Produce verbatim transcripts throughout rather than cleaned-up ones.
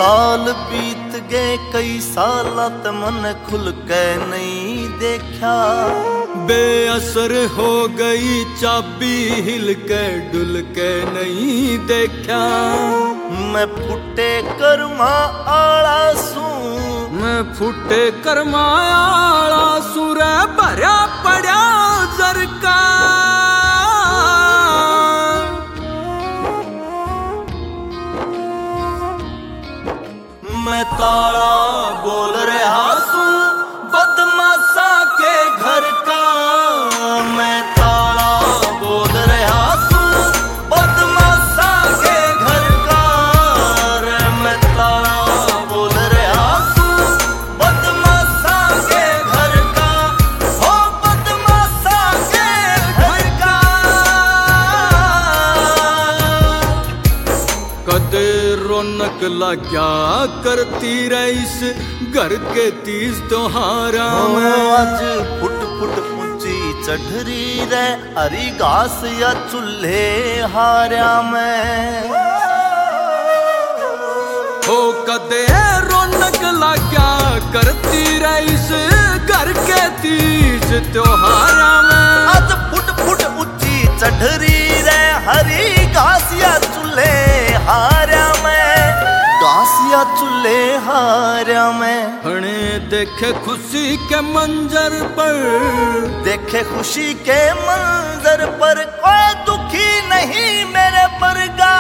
साल बीत गए कई साल त मन खुल के नहीं देखा। बेअसर हो गई चाबी हिल के डुल के नहीं देखा। मैं फुटे कर्मा आला सू मैं फुटे कर्मा आला सू रे भरया पड़ा जरका। मैं ताला बोल रहा सू बदमाशा के घर का। मैं ताला बोल रहा सू बदमाशा के घर का। रे मैं ताला बोल रहा सू बदमाशा के घर का। हो बदमाशा के घर का। कदे रौनक लाग्या करती रईस घर के तीज त्योहारा में। आज फुट फुट ऊंची चढ़री रे हरी घास या चूल्हे हार्या में। हो कदे रौनक लाग्या करती रईस घर के तीज त्योहारा में। आज फुट फुट ऊंची चढ़री रे हरी घास या चूल्हे हार्या में। घासिया चूल्हे हार्या में। हणे देखे खुशी के मंजर पर देखे खुशी के मंजर पर कोई दुखी नहीं मेरे परगा।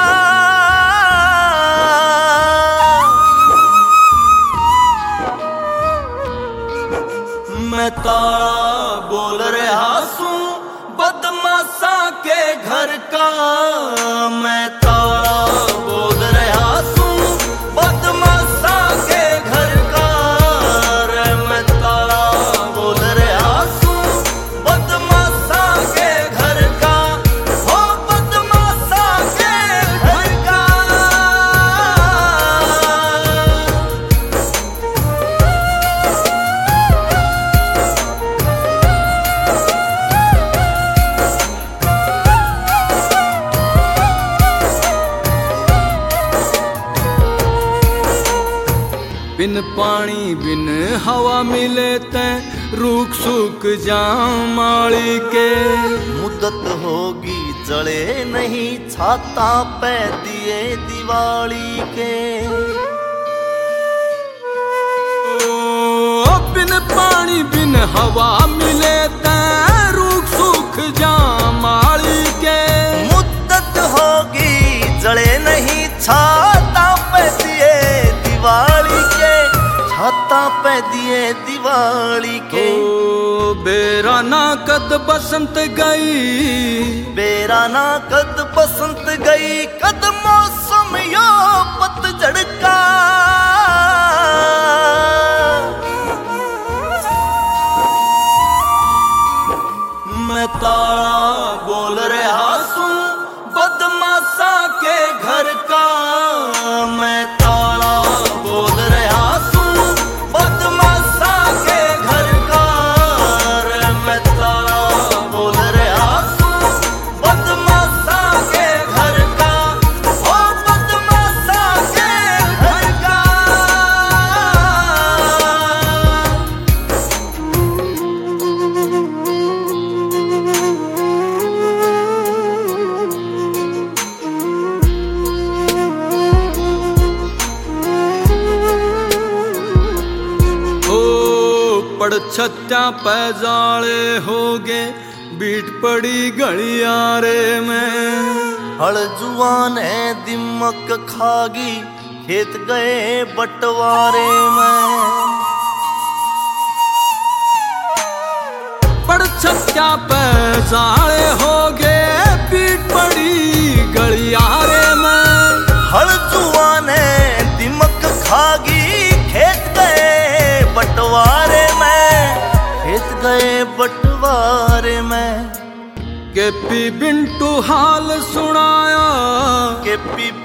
मैं ताला बोल रहा सू बदमाशा के घर का। मैं ताला बोल रहा सू बदमाशा के घर का। रे मैं ताला बोल रहा सू बदमाशा के घर का। हो बदमाशा के घर का। बिन पानी बिन हवा मिले ते रूख सूख जाम माली के। मुद्दत होगी जले नहीं छाता पे दिए दिवाली के। ओ बिन पानी बिन हवा मिले ते रूख सूख जाम माली के। मुद्दत होगी जले नहीं छाता पे दिए दिवाली के। छाता पे दिए दिवाली के। ओ बेरा ना कद बसंत गई। बेरा ना कद बसंत गई कद मौसम यो पतझड़ का। मैं ताला बोल रहा सू बदमाशा के घर का। मैं ताला बोल रहा सू बदमाशा के घर का। रे मैं ताला बोल रहा सू बदमाशा के घर का। हो बदमाशा के घर का। पड़ छत्या पे जाले हो गे बीट पड़ी गलियारे में। हल जुआन है दिमक खागी खेत गए बंटवारे में। पड़ छत्या पे जाले हो गे बीट पड़ी गलियारे में। हल जुआन है दिमक खागी खेत गए बंटवारे में। खेत गए बंटवारे में। के पी बिंटू हाल सुनाया। के पी